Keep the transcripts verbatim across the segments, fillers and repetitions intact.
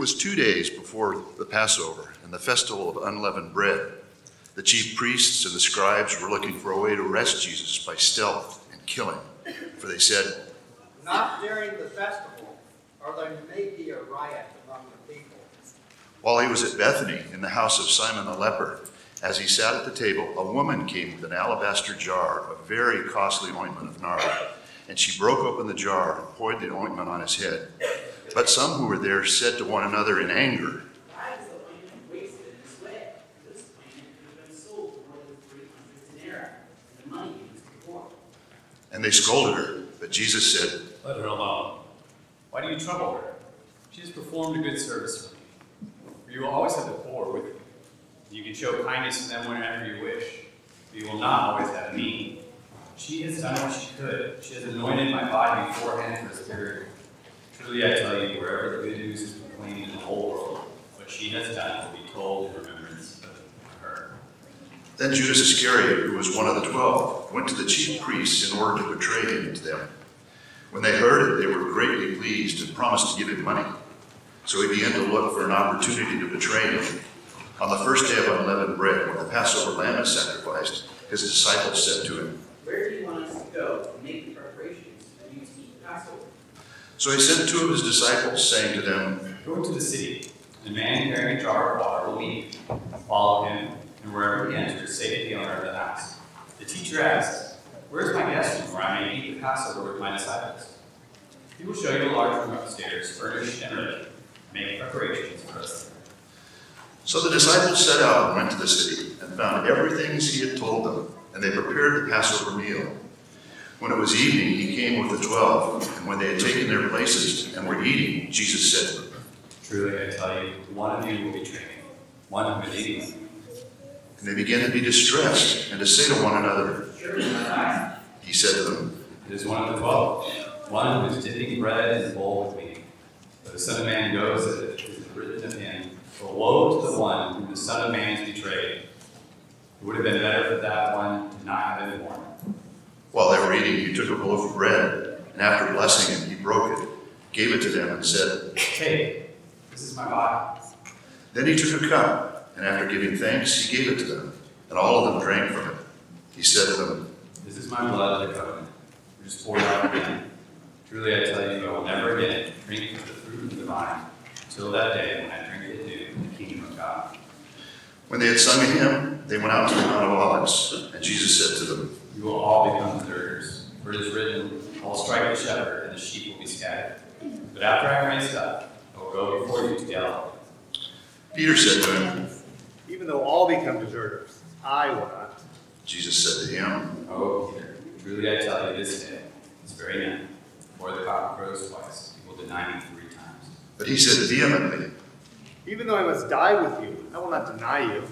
was two days before the Passover and the festival of unleavened bread. The chief priests and the scribes were looking for a way to arrest Jesus by stealth and kill him, for they said, "Not during the festival, or there may be a riot among the people." While he was at Bethany in the house of Simon the leper, as he sat at the table, a woman came with an alabaster jar of very costly ointment of nard, and she broke open the jar and poured the ointment on his head. But some who were there said to one another in anger, "Why is the ointment wasted in this way? This ointment could have been sold for more than three hundred denarii, and the money used for poor." And they scolded her. But Jesus said, "Let her alone. Why do you trouble her? She has performed a good service for me. For you will always have the poor with you. You can show kindness to them whenever you wish, but you will not always have me. She has done what she could. She has anointed my body beforehand for this burial. Truly I tell you, wherever the good news is proclaimed in the whole world, what she has done will be told in remembrance of her." Then Judas Iscariot, who was one of the twelve, went to the chief priests in order to betray him to them. When they heard it, they were greatly pleased and promised to give him money. So he began to look for an opportunity to betray him. On the first day of unleavened bread, when the Passover lamb is sacrificed, his disciples said to him, "Where do you want us to go to make the preparations for you to eat the Passover?" So he sent two of his disciples, saying to them, "Go into the city, and a man carrying a jar of water will meet you. Follow him, and wherever he enters, say to the owner of the house, 'The teacher asks, where is my guest room where I may eat the Passover with my disciples?' He will show you a large room upstairs, furnished and ready. Make preparations for us." So the disciples set out and went to the city, and found everything as he had told them, and they prepared the Passover meal. When it was evening, he came with the twelve, and when they had taken their places and were eating, Jesus said to them, "Truly I tell you, one of you will betray me, one who is eating with me." and they began to be distressed, and to say to one another, "Surely not." he said to them, It is one of the twelve, one who is dipping bread in the bowl with me. But the Son of Man goes as it is written of him, but woe to the one whom the Son of Man is betrayed. It would have been better for that one to not have been born." While they were eating, he took a loaf of bread, and after blessing it, he broke it, gave it to them, and said, "Take, this is my body." Then he took a cup, and after giving thanks, he gave it to them, and all of them drank from it. He said to them, "This is my blood of the covenant, which is poured out for many. Truly I tell you, I will never again drink of the fruit of the vine, until that day when I drink it new in the kingdom of God." When they had sung a hymn, they went out to the Mount of Olives, and Jesus said to them, "You will all become deserters, for it is written, I will strike the shepherd, and the sheep will be scattered. But after I am raised up, I will go before you to Galilee." Peter said to him, Even though all become deserters, I will not. Jesus said to him, "Oh, Peter, truly I tell you this day, this very night, before the cock crows twice, you will deny me three times." But he said vehemently, Even though I must die with you, I will not deny you.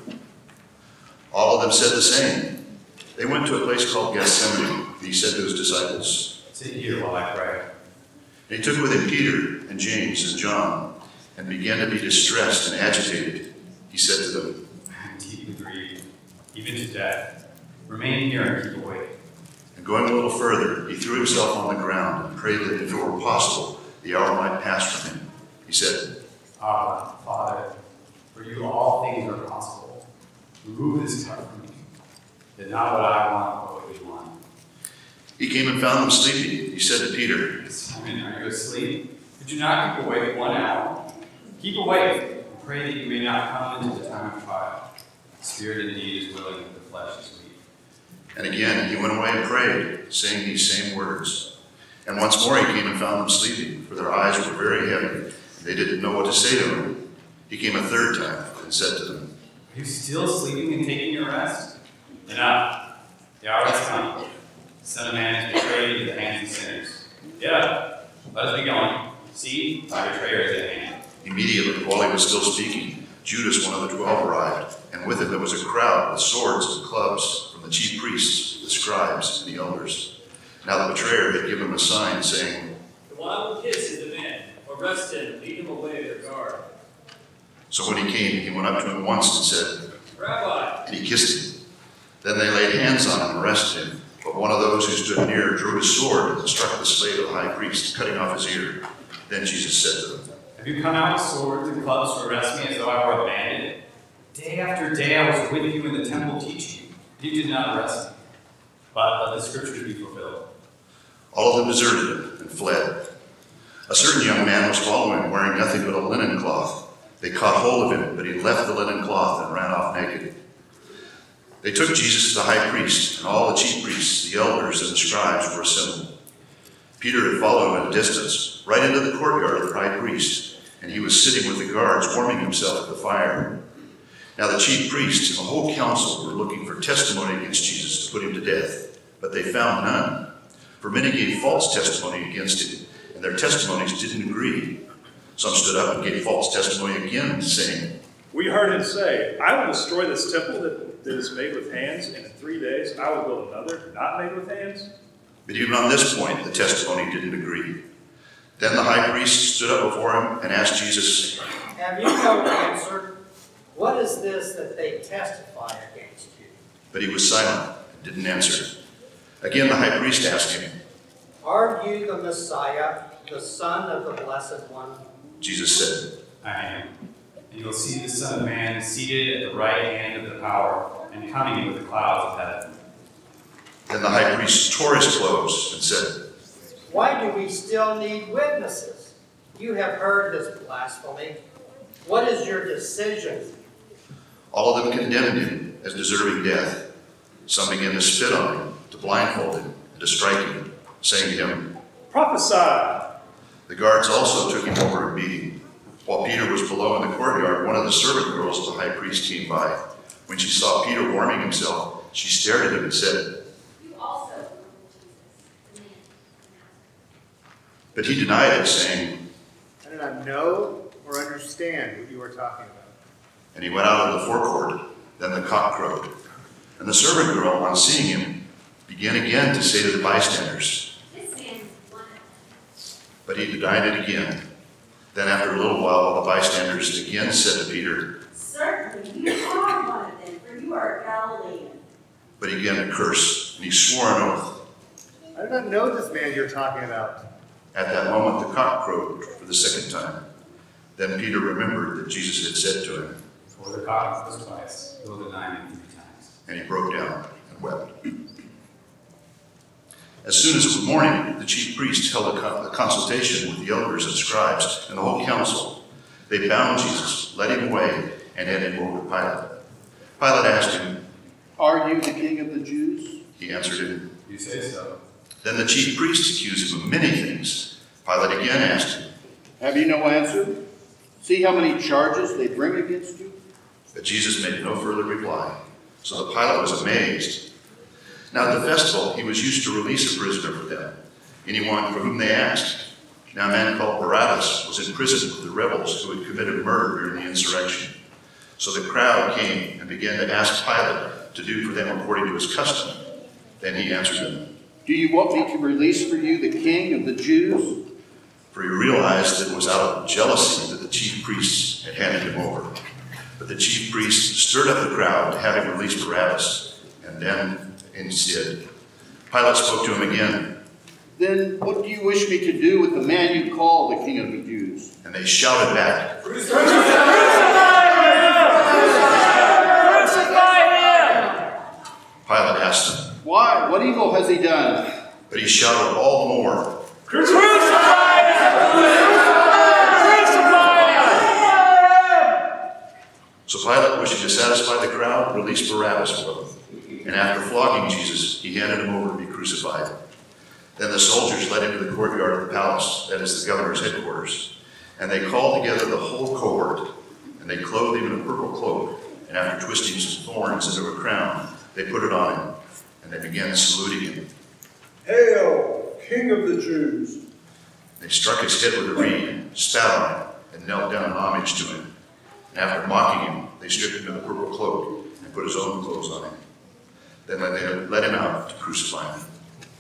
all of them said the same. They went to a place called Gethsemane, and he said to his disciples, "Sit here while I pray." and he took with him Peter and James and John, and began to be distressed and agitated. He said to them, "I am deeply grieved, even to death. Remain here and keep awake." and going a little further, he threw himself on the ground and prayed that if it were possible, the hour might pass from him. He said, "Ah, Father, for you all things are possible. Remove this cup from me. Yet not what I want, but what you want." He came and found them sleeping. He said to Peter, "Simon, are you asleep? Could you not keep awake one hour? Keep awake, and pray that you may not come into the time of trial. The spirit indeed is willing, but the flesh is weak." and again he went away and prayed, saying these same words. And once more he came and found them sleeping, for their eyes were very heavy, and they didn't know what to say to him. He came a third time and said to them, "Are you still sleeping and taking your rest? Enough. The hour has come. The Son of Man is betrayed into the hands of sinners. Get up. Let us be going. See, my betrayer is at hand." Immediately, while he was still speaking, Judas, one of the twelve, arrived, and with him there was a crowd with swords and clubs from the chief priests, the scribes, and the elders. Now the betrayer had given him a sign, saying, "The one with kiss is the man. Arrest him and lead him away to guard." So when he came, he went up to him once and said, "Rabbi." and he kissed him. Then they laid hands on him and arrested him. But one of those who stood near drew his sword and struck the slave of the high priest, cutting off his ear. Then Jesus said to them, Have you come out with swords and clubs to arrest me as though I were a bandit? Day after day I was with you in the temple teaching you. You did not arrest me. But let the scriptures be fulfilled. All of them deserted him and fled. A certain young man was following him, wearing nothing but a linen cloth. They caught hold of him, but he left the linen cloth and ran off naked. They took Jesus to the high priest, and all the chief priests, the elders, and the scribes were assembled. Peter had followed him at a distance, right into the courtyard of the high priest, and he was sitting with the guards, warming himself at the fire. Now the chief priests and the whole council were looking for testimony against Jesus to put him to death, but they found none. For many gave false testimony against him, and their testimonies didn't agree. Some stood up and gave false testimony again, saying, "We heard him say, I will destroy this temple that, that is made with hands, and in three days I will build another, not made with hands." But even on this point, the testimony didn't agree. Then the high priest stood up before him and asked Jesus, Have you no answer? What is this that they testify against you? but he was silent and didn't answer. Again the high priest asked him, Are you the Messiah, the Son of the Blessed One? Jesus said, I am. And you will see the Son of Man seated at the right hand of the power and coming with the clouds of heaven. Then the high priest tore his clothes and said, Why do we still need witnesses? You have heard this blasphemy. What is your decision? All of them condemned him as deserving death. Some began to spit on him, to blindfold him, and to strike him, saying to him, "Prophesy!" The guards also took him over and beat him. While Peter was below in the courtyard, one of the servant girls of the high priest came by. When she saw Peter warming himself, she stared at him and said, You also know Jesus, the man. but he denied it, saying, I do not know or understand what you are talking about. and he went out of the forecourt. Then the cock crowed. And the servant girl, on seeing him, began again to say to the bystanders, This man is blind. but he denied it again. Then after a little while, all the bystanders again said to Peter, Certainly you are one of them, for you are a Galilean. but he began to curse, and he swore an oath. I do not know this man you're talking about. At that moment, the cock crowed for the second time. Then Peter remembered that Jesus had said to him, For the cock was twice, you will deny me three times. and he broke down and wept. As soon as it was morning, the chief priests held a, con- a consultation with the elders and scribes and the whole council. They bound Jesus, led him away, and handed him over to Pilate. Pilate asked him, Are you the king of the Jews? he answered him. You say so. Then the chief priests accused him of many things. Pilate again asked him, Have you no answer? See how many charges they bring against you? but Jesus made no further reply. So the Pilate was amazed. Now at the festival, he was used to release a prisoner for them, anyone for whom they asked. Now a man called Barabbas was in prison with the rebels who had committed murder during the insurrection. So the crowd came and began to ask Pilate to do for them according to his custom. Then he answered them, Do you want me to release for you the king of the Jews? for he realized that it was out of jealousy that the chief priests had handed him over. But the chief priests stirred up the crowd to have him release Barabbas, and then instead, Pilate spoke to him again, Then what do you wish me to do with the man you call the king of the Jews? and they shouted back, Crucify him! Pilate asked them, Why? What evil has he done? but he shouted all the more. Crucify him! Crucify him! So Pilate, wishing to satisfy the crowd, released Barabbas for them. And after flogging Jesus, he handed him over to be crucified. Then the soldiers led him to the courtyard of the palace, that is the governor's headquarters. And they called together the whole cohort, and they clothed him in a purple cloak. And after twisting some thorns into a crown, they put it on him, and they began saluting him. Hail, King of the Jews! They struck his head with a reed, spat on him, and knelt down in homage to him. And after mocking him, they stripped him of the purple cloak and put his own clothes on him. Then they led him out to crucify him.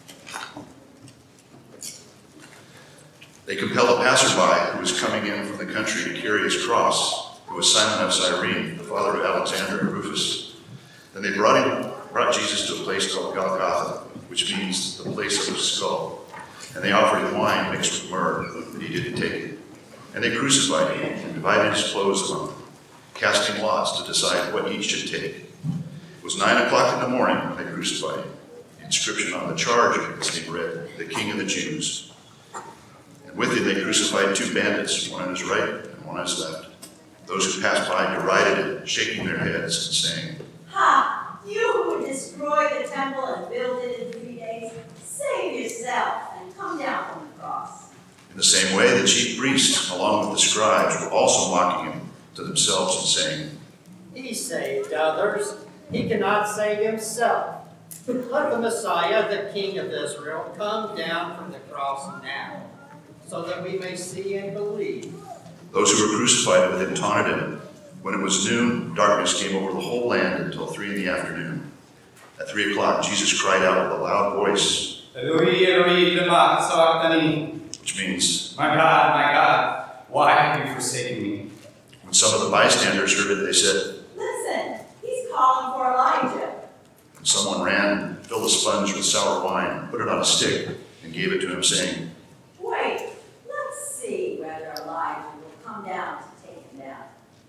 They compelled a passerby who was coming in from the country to carry his cross, who was Simon of Cyrene, the father of Alexander and Rufus. Then they brought him, brought Jesus to a place called Golgotha, which means the place of the skull. And they offered him wine mixed with myrrh, but he didn't take it. And they crucified him and divided his clothes among them, casting lots to decide what each should take. It was nine o'clock in the morning when they crucified him. The inscription on the charge of his name read, "The King of the Jews." And with him they crucified two bandits, one on his right and one on his left. Those who passed by derided it, shaking their heads and saying, Ha! You who would destroy the temple and build it in three days, save yourself and come down from the cross. In the same way, the chief priests, along with the scribes, were also mocking him to themselves and saying, He saved others. He cannot save himself. Let the Messiah, the King of Israel, come down from the cross now, so that we may see and believe. Those who were crucified with him taunted him. When it was noon, darkness came over the whole land until three in the afternoon. At three o'clock, Jesus cried out with a loud voice, Eloi, Eloi, lema sabachthani. which means, My God, my God, why have you forsaken me? when some of the bystanders heard it, they said, Listen, he's calling for Elijah. and someone ran, filled a sponge with sour wine, put it on a stick, and gave it to him, saying, Wait, let's see whether Elijah will come down to take him down.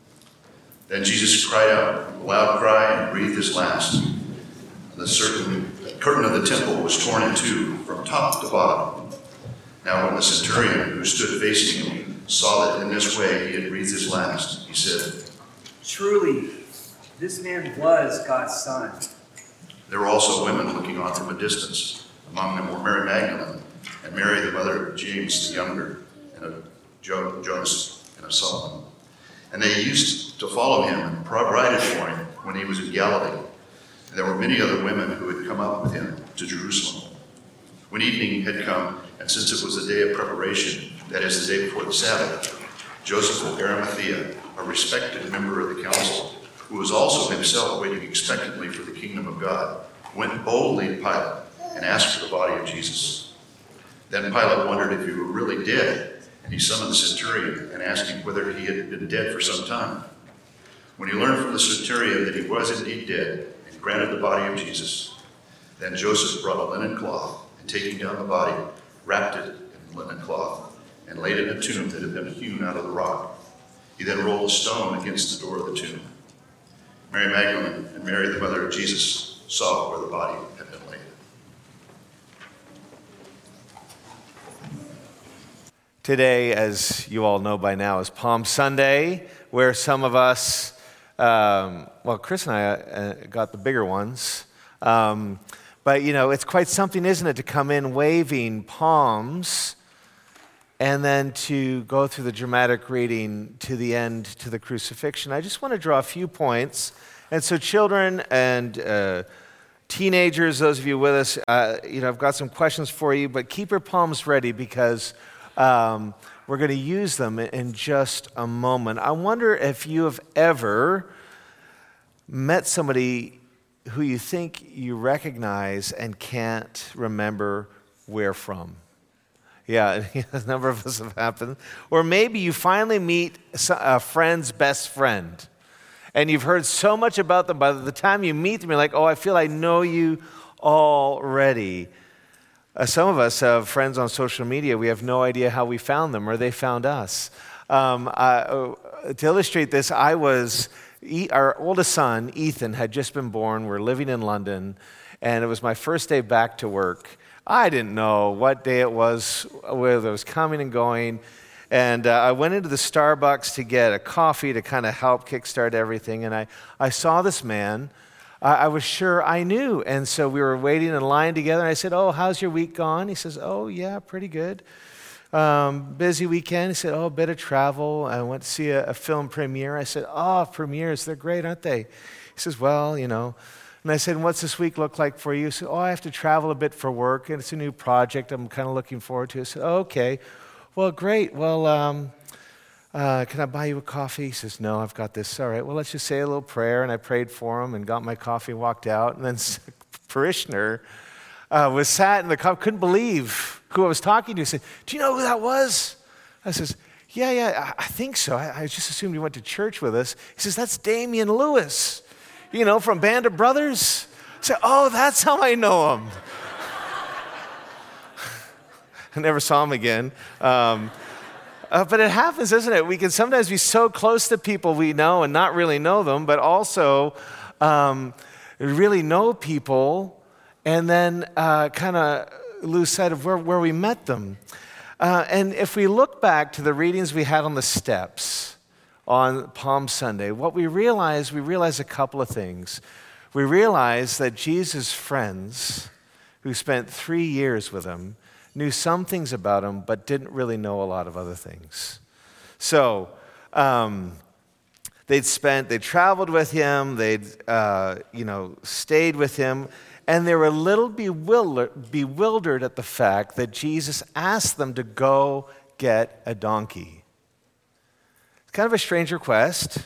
Then Jesus cried out with a loud cry and breathed his last. And the certain curtain of the temple was torn in two from top to bottom. Now when the centurion who stood facing him saw that in this way he had breathed his last, he said, Truly, this man was God's son. There were also women looking on from a distance. Among them were Mary Magdalene and Mary, the mother of James the younger, and of jo- Jonas and of Solomon. And they used to follow him and provided for him when he was in Galilee. And there were many other women who had come up with him to Jerusalem. When evening had come, and since it was the day of preparation, that is, the day before the Sabbath, Joseph of Arimathea, a respected member of the council, who was also himself waiting expectantly for the kingdom of God, went boldly to Pilate and asked for the body of Jesus. Then Pilate wondered if he were really dead, and he summoned the centurion and asked him whether he had been dead for some time. When he learned from the centurion that he was indeed dead, and granted the body of Jesus, then Joseph brought a linen cloth, and taking down the body, wrapped it in linen cloth, and laid it in a tomb that had been hewn out of the rock. He then rolled a stone against the door of the tomb. Mary Magdalene and Mary, the mother of Jesus, saw where the body had been laid. Today, as you all know by now, is Palm Sunday, where some of us, um, well, Chris and I uh, got the bigger ones. Um, but, you know, it's quite something, isn't it, to come in waving palms and then to go through the dramatic reading to the end, to the crucifixion. I just want to draw a few points. And so children and uh, teenagers, those of you with us, uh, you know, I've got some questions for you, but keep your palms ready because um, we're going to use them in just a moment. I wonder if you have ever met somebody who you think you recognize and can't remember where from. Yeah, a number of us have happened. Or maybe you finally meet a friend's best friend, and you've heard so much about them. By the time you meet them, you're like, oh, I feel I know you already. Uh, some of us have friends on social media. We have no idea how we found them or they found us. Um, uh, to illustrate this, I was, our oldest son, Ethan, had just been born. We're living in London, and it was my first day back to work. I didn't know what day it was, whether it was coming and going. And uh, I went into the Starbucks to get a coffee to kind of help kickstart everything. And I, I saw this man. I, I was sure I knew. And so we were waiting in line together. And I said, oh, how's your week gone? He says, oh, yeah, pretty good. Um, busy weekend. He said, oh, a bit of travel. I went to see a, a film premiere. I said, oh, premieres, they're great, aren't they? He says, well, you know. And I said, what's this week look like for you? He said, oh, I have to travel a bit for work, and it's a new project I'm kind of looking forward to. I said, oh, okay. Well, great. Well, um, uh, can I buy you a coffee? He says, no, I've got this. All right, well, let's just say a little prayer. And I prayed for him and got my coffee, walked out. And then a parishioner uh, was sat in the car, couldn't believe who I was talking to. He said, do you know who that was? I says, yeah, yeah, I, I think so. I, I just assumed you went to church with us. He says, that's Damian Lewis. You know, from Band of Brothers. I said, oh, that's how I know him. I never saw him again. Um, Uh, but it happens, doesn't it? We can sometimes be so close to people we know and not really know them, but also um, really know people and then uh, kind of lose sight of where, where we met them. Uh, and if we look back to the readings we had on the steps on Palm Sunday, what we realize, we realize a couple of things. We realize that Jesus' friends, who spent three years with him, knew some things about him, but didn't really know a lot of other things. So um, they'd spent, they traveled with him, they'd, uh, you know, stayed with him, and they were a little bewildered, bewildered at the fact that Jesus asked them to go get a donkey. It's kind of a strange request.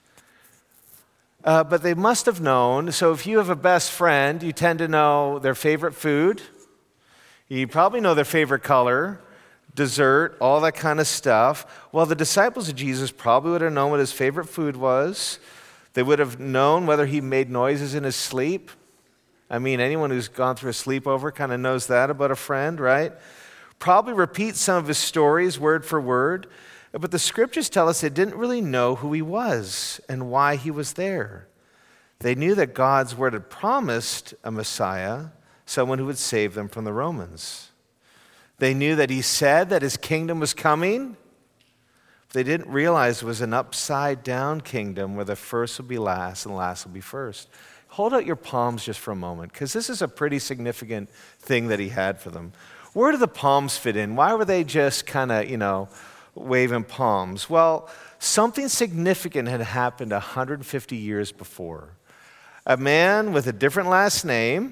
Uh, but they must have known. So if you have a best friend, you tend to know their favorite food. You probably know their favorite color, dessert, all that kind of stuff. Well, the disciples of Jesus probably would have known what his favorite food was. They would have known whether he made noises in his sleep. I mean, anyone who's gone through a sleepover kind of knows that about a friend, right? Probably repeat some of his stories word for word. But the scriptures tell us they didn't really know who he was and why he was there. They knew that God's word had promised a Messiah, someone who would save them from the Romans. They knew that he said that his kingdom was coming. But they didn't realize it was an upside-down kingdom where the first will be last and the last will be first. Hold out your palms just for a moment, because this is a pretty significant thing that he had for them. Where do the palms fit in? Why were they just kind of, you know, waving palms? Well, something significant had happened one hundred fifty years before. A man with a different last name,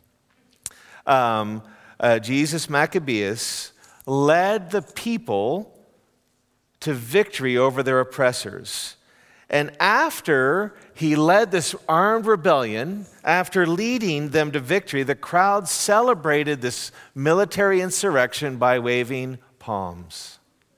um, uh, Jesus Maccabeus, led the people to victory over their oppressors. And after he led this armed rebellion, after leading them to victory, the crowd celebrated this military insurrection by waving palms.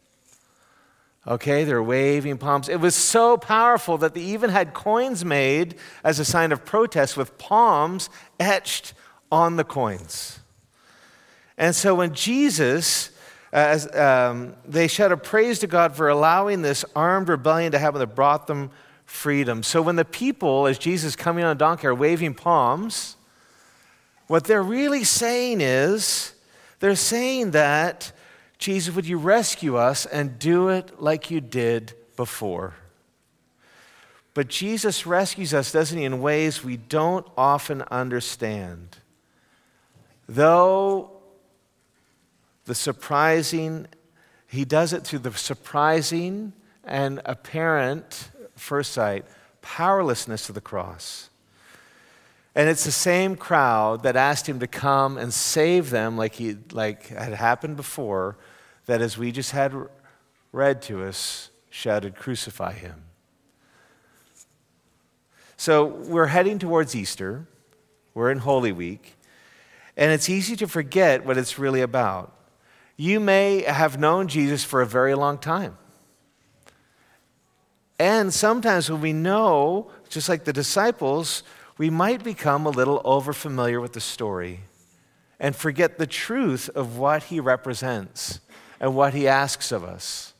Okay, they're waving palms. It was so powerful that they even had coins made as a sign of protest with palms etched on the coins. And so when Jesus, as um, they shout a praise to God for allowing this armed rebellion to happen that brought them freedom. So when the people, as Jesus coming on a donkey, are waving palms, what they're really saying is, they're saying that, Jesus, would you rescue us and do it like you did before? But Jesus rescues us, doesn't he, in ways we don't often understand. Though the surprising, he does it through the surprising and apparent, first sight, powerlessness of the cross. And it's the same crowd that asked him to come and save them like he like had happened before, that as we just had read to us, shouted, "Crucify him." So we're heading towards Easter. We're in Holy Week. And it's easy to forget what it's really about. You may have known Jesus for a very long time. And sometimes when we know, just like the disciples, we might become a little overfamiliar with the story and forget the truth of what he represents and what he asks of us.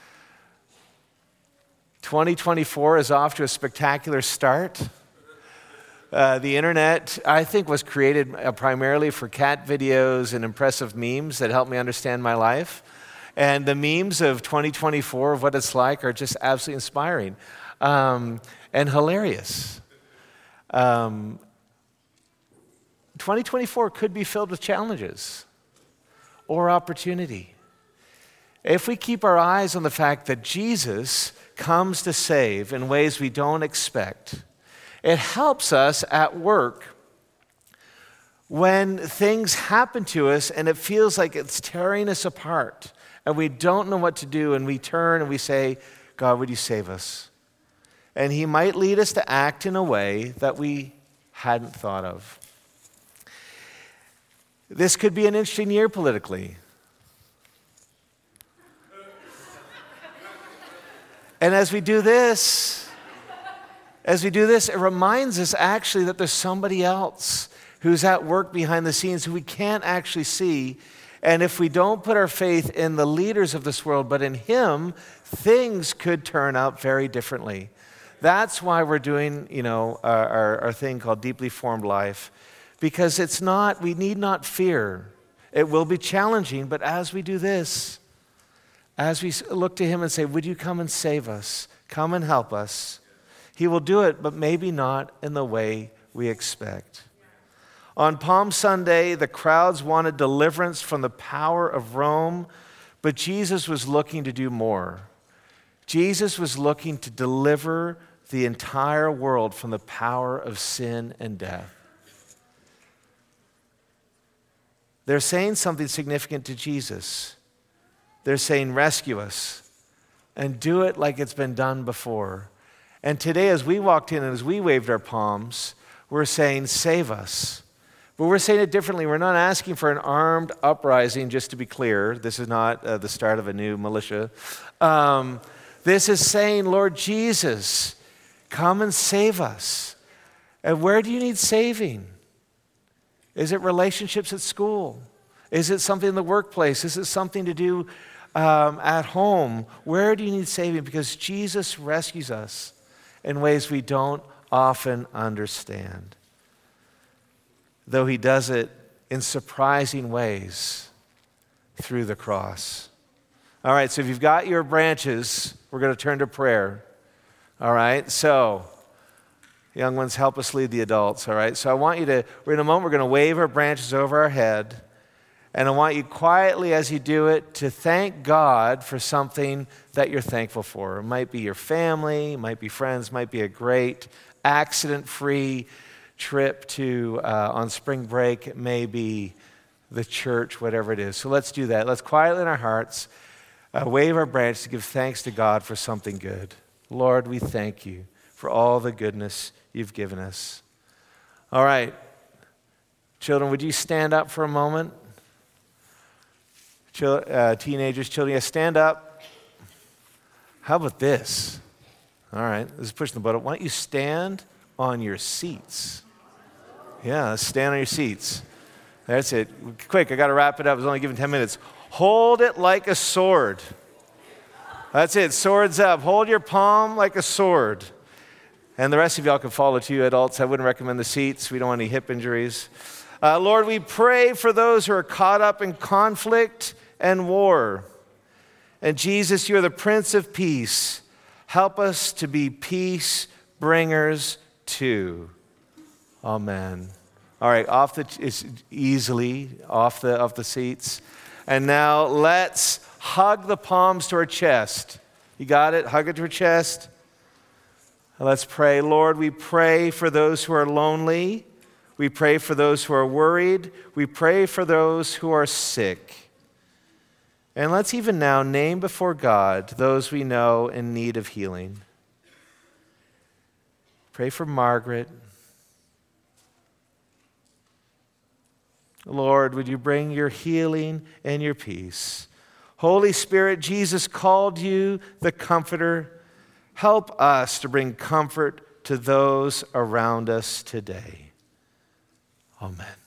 twenty twenty-four is off to a spectacular start. Uh, the internet, I think, was created uh, primarily for cat videos and impressive memes that help me understand my life. And the memes of twenty twenty-four, of what it's like, are just absolutely inspiring um, and hilarious. Um, twenty twenty-four could be filled with challenges or opportunity. If we keep our eyes on the fact that Jesus comes to save in ways we don't expect, it helps us at work when things happen to us and it feels like it's tearing us apart and we don't know what to do, and we turn and we say, "God, would you save us?" And he might lead us to act in a way that we hadn't thought of. This could be an interesting year politically. And as we do this, as we do this, it reminds us actually that there's somebody else who's at work behind the scenes who we can't actually see. And if we don't put our faith in the leaders of this world, but in him, things could turn out very differently. That's why we're doing, you know, our, our, our thing called Deeply Formed Life, because it's not, we need not fear. It will be challenging, but as we do this, as we look to him and say, would you come and save us? Come and help us. He will do it, but maybe not in the way we expect. On Palm Sunday, the crowds wanted deliverance from the power of Rome, but Jesus was looking to do more. Jesus was looking to deliver the entire world from the power of sin and death. They're saying something significant to Jesus. They're saying, rescue us, and do it like it's been done before. And today, as we walked in and as we waved our palms, we're saying, save us. But we're saying it differently. We're not asking for an armed uprising, just to be clear. This is not uh, the start of a new militia. Um, this is saying, Lord Jesus, come and save us. And where do you need saving? Is it relationships at school? Is it something in the workplace? Is it something to do um, at home? Where do you need saving? Because Jesus rescues us in ways we don't often understand, though he does it in surprising ways through the cross. All right, so if you've got your branches, we're going to turn to prayer. All right, so young ones, help us lead the adults. All right, so I want you to, we're in a moment, we're going to wave our branches over our head, and I want you quietly as you do it to thank God for something that you're thankful for. It might be your family, it might be friends, it might be a great accident-free trip to uh, on spring break, it may be the church, whatever it is. So let's do that. Let's quietly in our hearts uh, wave our branches to give thanks to God for something good. Lord, we thank you for all the goodness you've given us. All right, children, would you stand up for a moment? Chil- uh, teenagers, children, yeah, stand up. How about this? All right, this is pushing the button. Why don't you stand on your seats? Yeah, stand on your seats. That's it. Quick, I got to wrap it up. I was only given ten minutes. Hold it like a sword. That's it. Swords up. Hold your palm like a sword. And the rest of y'all can follow too, adults. I wouldn't recommend the seats. We don't want any hip injuries. Uh, Lord, we pray for those who are caught up in conflict and war. And Jesus, you're the Prince of Peace. Help us to be peace bringers too. Amen. All right, off the it's easily off the off the seats. And now let's hug the palms to our chest. You got it? Hug it to our chest. Let's pray. Lord, we pray for those who are lonely. We pray for those who are worried. We pray for those who are sick. And let's even now name before God those we know in need of healing. Pray for Margaret. Lord, would you bring your healing and your peace? Holy Spirit, Jesus called you the Comforter. Help us to bring comfort to those around us today. Amen.